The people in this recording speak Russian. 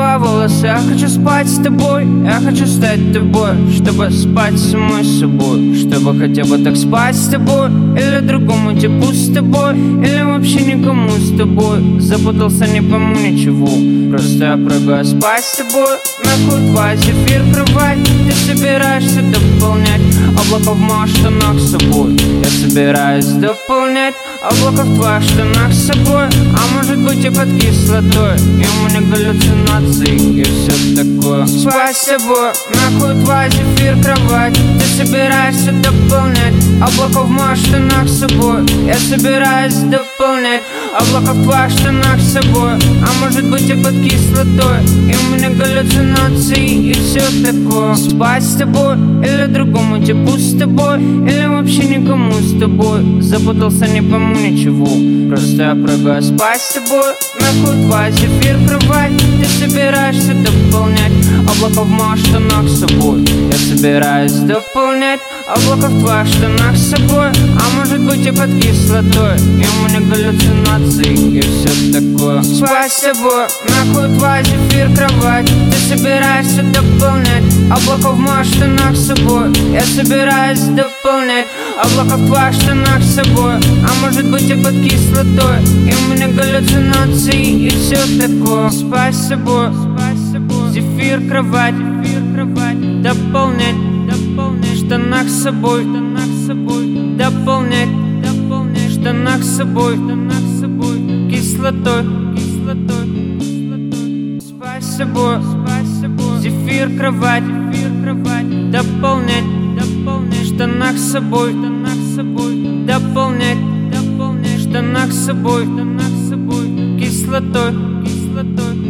по волосы. Я хочу спать с тобой, я хочу стать тобой, чтобы спать с самой собой, чтобы хотя бы так спать с тобой, или другому типу с тобой, или вообще никому с тобой. Запутался, не пойму ничего, просто я прыгаю спать с тобой. Нахуй твоя зефир кровать, ты собираешься дополнять облако в моих штанах с собой. Я собираюсь дополнять облако в твоих штанах с собой. А может быть и под кислотой, и у меня галлюцинации и все такое. Спать с тобой, нахуй твоя зефир кровать, ты собираешься дополнять облако в моих штанах с собой. Я собираюсь дополнять облако в твоих штанах с собой. А может быть и под кислотой, и у меня галлюцинации и все такое. Спать с тобой, или другому типу с тобой, или вообще никому с тобой. Запутался, не пойму ничего, просто я прыгаю спать с тобой. Нахуй твоя зефир кровать, ты собираешься дополнять облако в моих штанах с собой. Я собираюсь дополнять облако в твоих штанах с собой. А может быть и под кислотой, и у меня галлюцинации и все такое. Спать с тобой, нахуй твоя зефир кровать, ты собираешься дополнять облако в моих штанах с собой. Я собираюсь дополнять облако в твоих штанах с собой. А может быть и под кислотой, и у меня галлюцинации и все такое. Спать с собой, зефир кровать, дополнять в штанах с собой, дополнять в штанах с собой, кислотой. Спать с собой, зефир кровать, дополнять в штанах с собой, дополнять в штанах с собой, кислотой.